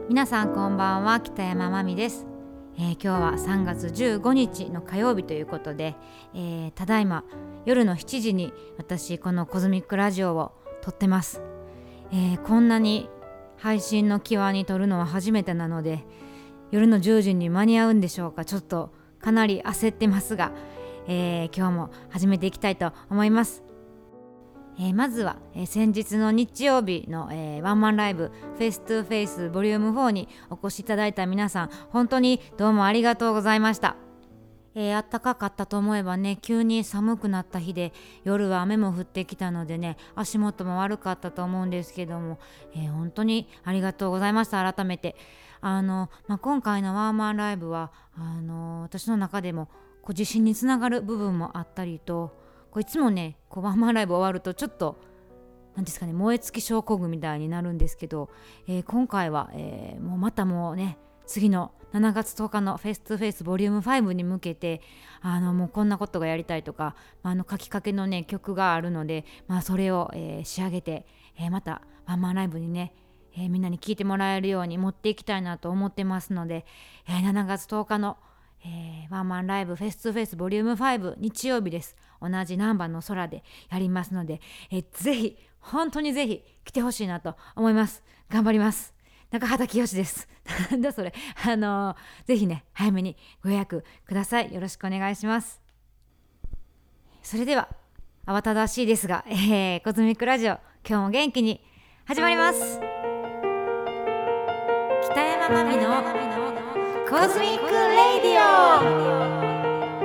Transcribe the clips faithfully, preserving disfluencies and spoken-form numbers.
皆さんこんばんは、北山まみです。えー、今日はさんがつじゅうごにちの火曜日ということで、えー、ただいま夜のしちじに私このコズミックラジオを撮ってます。えー、こんなに配信の際に撮るのは初めてなので、夜のじゅうじに間に合うんでしょうか。ちょっとかなり焦ってますが、えー、今日も始めていきたいと思います。えー、まずは、えー、先日の日曜日の、えー、ワンマンライブフェイストゥフェイスボリュームフォーにお越しいただいた皆さん、本当にどうもありがとうございました。えー、暖かかったと思えばね、急に寒くなった日で、夜は雨も降ってきたのでね、足元も悪かったと思うんですけども、えー、本当にありがとうございました。改めてあの、まあ、今回のワンマンライブはあの私の中でもこう自信につながる部分もあったりと、こういつもねこうワンマンライブ終わるとちょっとなんですかね、燃え尽き症候群みたいになるんですけど、えー、今回は、えー、もうまたもうね次のしちがつとおかのフェイストゥフェイスボリュームファイブに向けて、あのもうこんなことがやりたいとか、あの書きかけのね曲があるので、まあ、それを、えー、仕上げて、えー、またワンマンライブにね、えー、みんなに聴いてもらえるように持っていきたいなと思ってますので、えー、しちがつとおかの、えー、ワンマンライブフェイストゥフェイスボリュームファイブ日曜日です。同じ難波の空でやりますので、えー、ぜひ本当にぜひ来てほしいなと思います。頑張ります。中畑清ですなんだそれ。あのー、ぜひね早めにご予約ください。よろしくお願いします。それでは慌ただしいですが、えー、コズミックラジオ今日も元気に始まります。北山まみのコズミックレディオ。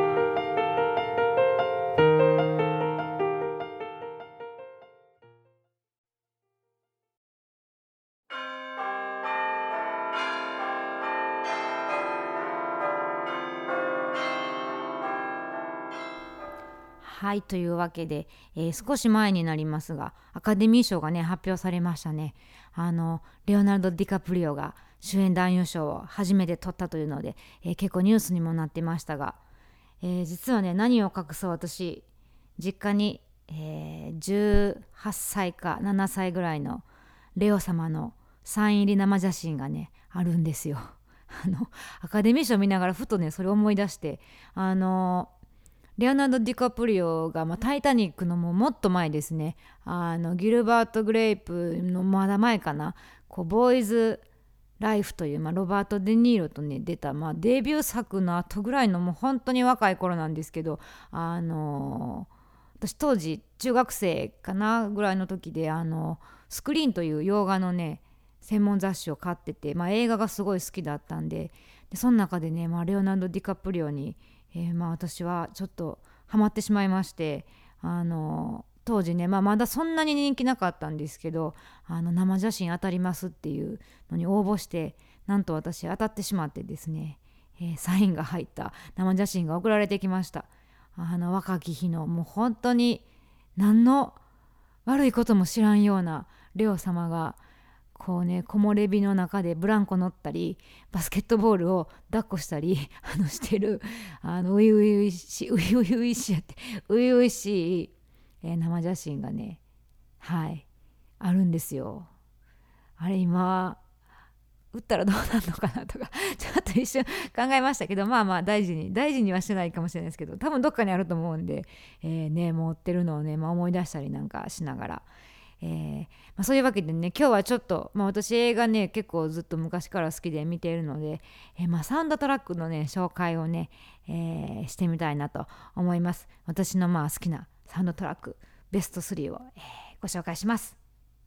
はい、というわけで、えー、少し前になりますがアカデミー賞がね発表されましたね。あのレオナルド・ディカプリオが主演男優賞を初めて取ったというので、えー、結構ニュースにもなってましたが、えー、実はね何を隠そう私実家に、えー、じゅうはっさいかななさいぐらいのレオ様のサイン入り生写真がねあるんですよ。あのアカデミー賞見ながらふとねそれを思い出して、あのレオナルド・ディカプリオが、まあ、タイタニックのもうもっと前ですね、あのギルバート・グレイプのまだ前かな、こうボーイズ・ライフという、まあ、ロバート・デ・ニーロとね出た、まあ、デビュー作の後ぐらいのもう本当に若い頃なんですけど、あのー、私当時中学生かなぐらいの時で、あのスクリーンという洋画のね専門雑誌を買ってて、まあ、映画がすごい好きだったんで、でその中でね、まあ、レオナルド・ディカプリオにえーまあ、私はちょっとハマってしまいまして、あの当時ね、まあ、まだそんなに人気なかったんですけど、あの生写真当たりますっていうのに応募して、なんと私当たってしまってですね、えーサインが入った生写真が送られてきました。あの若き日のもう本当に何の悪いことも知らんようなレオ様がこうね木漏れ日の中でブランコ乗ったりバスケットボールを抱っこしたりあのしてる、あのういういうしいういういしいやってういういしい、えー生写真がねはいあるんですよ。あれ今打ったらどうなるのかなとかちょっと一瞬考えましたけど、まあまあ大事に大事にはしてないかもしれないですけど、多分どっかにあると思うんで、えー、ね持ってるのをね、まあ、思い出したりなんかしながら、えーまあ、そういうわけでね今日はちょっと、まあ、私映画ね結構ずっと昔から好きで見ているので、えーまあ、サウンドトラックのね紹介をね、えーしてみたいなと思います。私のまあ好きなサウンドトラックベストスリーを、えーご紹介します。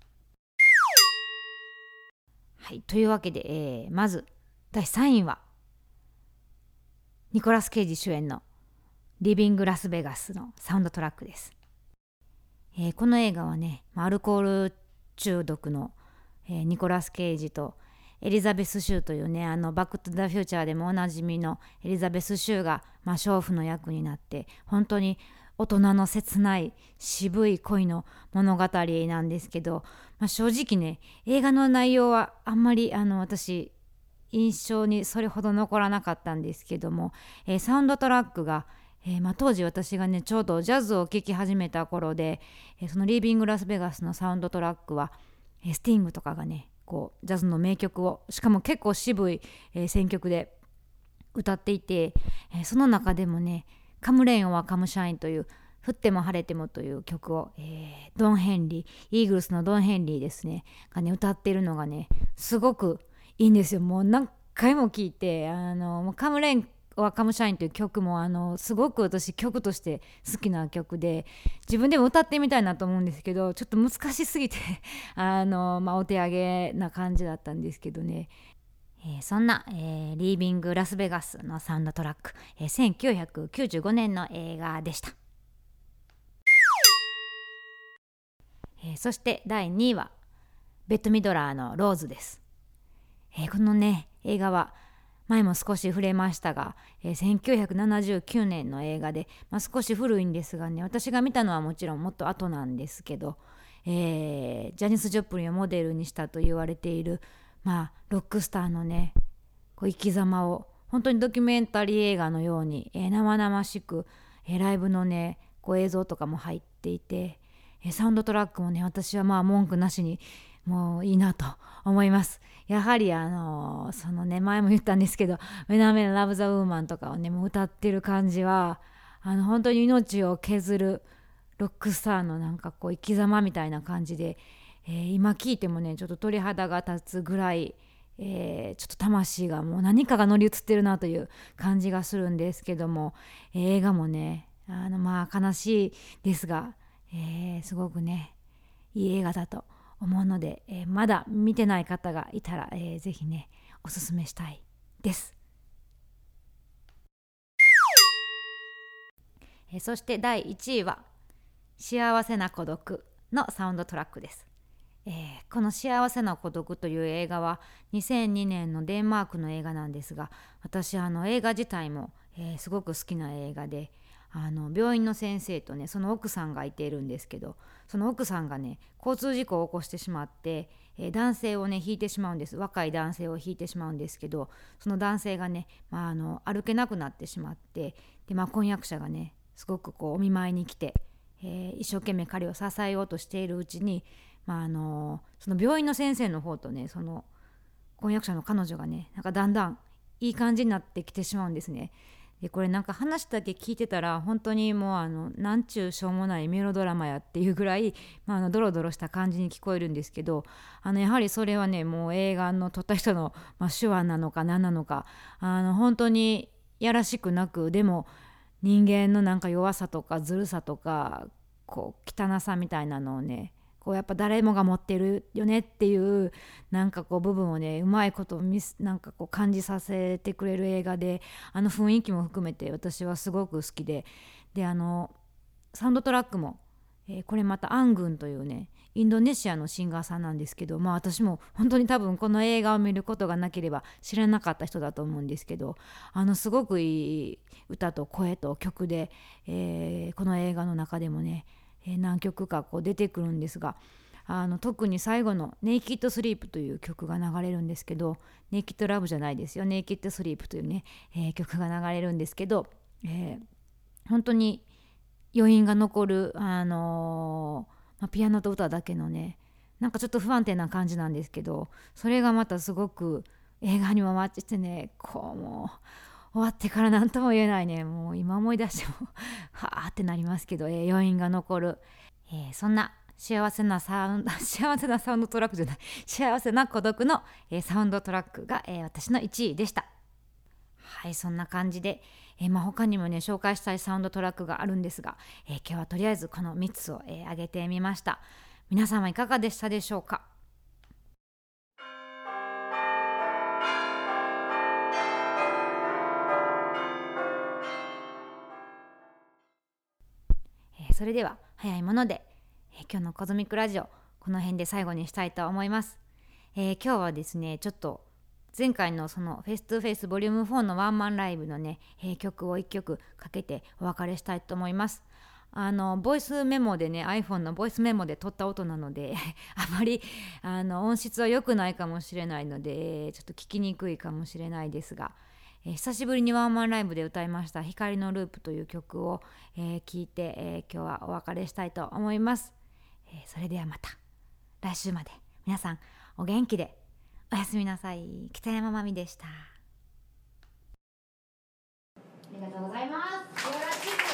はい、というわけで、えーまずだいさんいはニコラス・ケイジ主演のリビング・ラスベガスのサウンドトラックです。えーこの映画はねアルコール中毒の、えーニコラス・ケイジとエリザベス・シューというね、あのバック・トゥ・ザ・フューチャーでもおなじみのエリザベス・シューが、まあ、娼婦の役になって、本当に大人の切ない渋い恋の物語なんですけど、まあ、正直ね映画の内容はあんまりあの私印象にそれほど残らなかったんですけども、えーサウンドトラックが、えーまあ、当時私がねちょうどジャズを聴き始めた頃で、えーそのリービング・ラスベガスのサウンドトラックは、えースティングとかがねこうジャズの名曲を、しかも結構渋い、えー選曲で歌っていて、えーその中でもねカムレインはカムシャインという降っても晴れてもという曲を、えードン・ヘンリー、イーグルスのドン・ヘンリーですねがね歌っているのがねすごくいいんですよ。もう何回も聴いて、あのもうカムレインはカムシャインという曲もあのすごく私曲として好きな曲で、自分でも歌ってみたいなと思うんですけど、ちょっと難しすぎてあの、まあ、お手上げな感じだったんですけどね、えーそんな、えーリービング・ラスベガスのサウンドトラック、えーせんきゅうひゃくきゅうじゅうごねんの映画でした。えーそしてだいにいはベッド・ミドラーのローズです。えーこのね映画は前も少し触れましたが、えーせんきゅうひゃくななじゅうきゅうねんの映画で、まあ、少し古いんですがね、私が見たのはもちろんもっと後なんですけど、えージャニス・ジョプリンをモデルにしたと言われている、まあ、ロックスターのねこう生き様を本当にドキュメンタリー映画のように、えー生々しく、えーライブのねこう映像とかも入っていて、えーサウンドトラックもね私はまあ文句なしにもういいなと思います。やはりあのーそのね前も言ったんですけど「When a Man Loves a Woman」とかをねもう歌ってる感じは、あの本当に命を削るロックスターのなんかこう生き様みたいな感じで、えー今聞いてもねちょっと鳥肌が立つぐらい、えーちょっと魂がもう何かが乗り移ってるなという感じがするんですけども、えー映画もねあのまあ悲しいですが、えーすごくねいい映画だと思うので、えーまだ見てない方がいたら、えーぜひねおすすめしたいです。えーそしてだいいちいは幸せな孤独のサウンドトラックです。えーこの幸せな孤独という映画はにせんにねんのデンマークの映画なんですが、私あの映画自体も、えーすごく好きな映画で、あの病院の先生とねその奥さんがいているんですけど、その奥さんがね交通事故を起こしてしまって、えー男性をね引いてしまうんです。若い男性を引いてしまうんですけど、その男性がね、まあ、あの歩けなくなってしまって、で、まあ、婚約者がねすごくこうお見舞いに来て、えー一生懸命彼を支えようとしているうちに、まあ、あのその病院の先生の方とねその婚約者の彼女がねなんかだんだんいい感じになってきてしまうんですね。でこれなんか話だけ聞いてたら本当にもうあのなんちゅうしょうもないメロドラマやっていうぐらい、まあ、あのドロドロした感じに聞こえるんですけど、あのやはりそれはねもう映画の撮った人の、まあ、手腕なのか何なのか、あの本当にやらしくなく、でも人間のなんか弱さとかずるさとかこう汚さみたいなのをねこうやっぱ誰もが持ってるよねっていうなんかこう部分をねうまいことミスなんかこう感じさせてくれる映画で、あの雰囲気も含めて私はすごく好きで、であのサウンドトラックも、えーこれまたアングンというねインドネシアのシンガーさんなんですけど、まあ私も本当に多分この映画を見ることがなければ知らなかった人だと思うんですけど、あのすごくいい歌と声と曲で、えーこの映画の中でもね、えー何曲かこう出てくるんですが、あの特に最後の「ネイキッド・スリープ」という曲が流れるんですけど、ネイキッド・ラブじゃないですよ、ネイキッド・スリープというね、えー曲が流れるんですけど、えー本当に余韻が残る、あのーまあ、ピアノと歌だけのねなんかちょっと不安定な感じなんですけど、それがまたすごく映画にもマッチしてね、こうもう終わってから何とも言えないね、もう今思い出してもはあってなりますけど、えー余韻が残る、えーそんな幸せなサウンド幸せなサウンドトラックじゃない幸せな孤独の、えーサウンドトラックが、えー私のいちいでした。はい、そんな感じで、えーまあ、他にもね紹介したいサウンドトラックがあるんですが、えー今日はとりあえずこのみっつを、えー挙げてみました。皆様いかがでしたでしょうか。えーそれでは早いもので、えー今日のコズミックラジオこの辺で最後にしたいと思います。えー今日はですねちょっと前回のそのフェイストゥフェイスボリュームフォーのワンマンライブのね、えー曲をいっきょくかけてお別れしたいと思います。あのボイスメモでね iPhone のボイスメモで撮った音なのであまりあの音質は良くないかもしれないのでちょっと聞きにくいかもしれないですが、えー久しぶりにワンマンライブで歌いました光のループという曲を、えー聞いて、えー今日はお別れしたいと思います。えーそれではまた来週まで皆さんお元気でおやすみなさい。北山まみでした。ありがとうございます。よろしく。